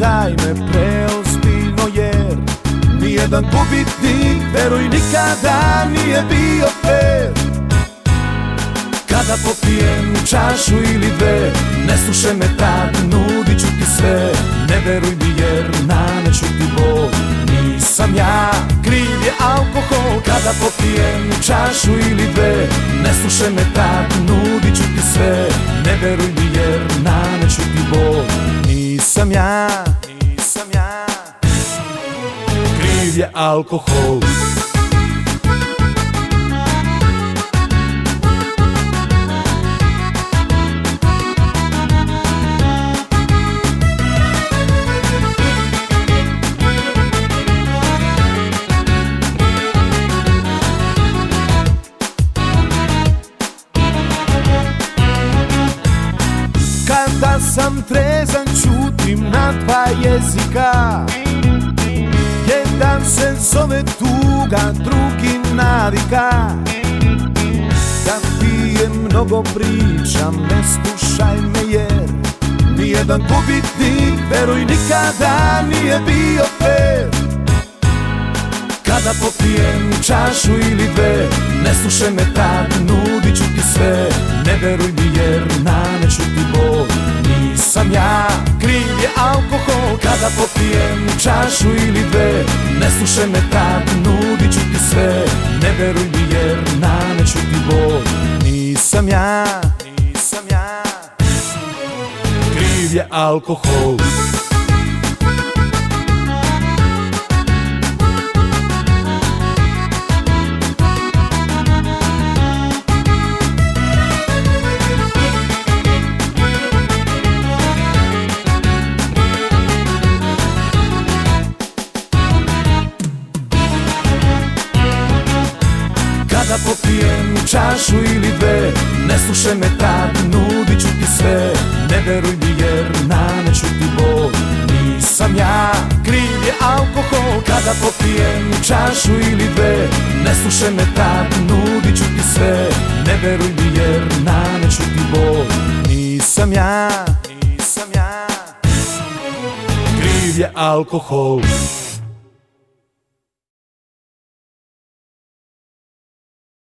daj me preozbiljno jer nijedan gubitnik, veruj, nikada nije bio fair. Kada popijem čašu ili dve, ne slušaj me tad, nudit ću ti sve. Ne veruj mi jer nameću ti bol, nisam ja, kriv je alkohol. Kada popijem čašu ili dve, ne slušaj me tad, nudit ću ti sve. Ne veruj mi jer nameću ti bol, nisam ja, kriv je alkohol. Kada sam trezan ćutim na dva jezika, jedan se zove tuga, drugi navika. Kad pijem mnogo pričam, ne slušaj me jer nijedan gubitnik, veruj, nikada nije bio fair. Kada popijem čašu ili dve, ne slušaj me tad, nudit ću ti sve. Ne veruj mi jer nameću ti bol, nisam ja, kriv je alkohol. Kada popijem čašu ili dve, ne slušaj me tad, nudit ću ti sve. Ne veruj mi jer nameću ti bol, nisam ja, kriv je alkohol. Kada popijem čašu ili dve, ne slušaj me tad, nudit ću ti sve. Ne veruj mi jer nameću ti bol, nisam ja, kriv je alkohol. Kada popijem čašu ili dve, ne slušaj me tad, nudit ću ti sve. Ne veruj mi jer nameću ti bol, nisam ja, kriv je alkohol.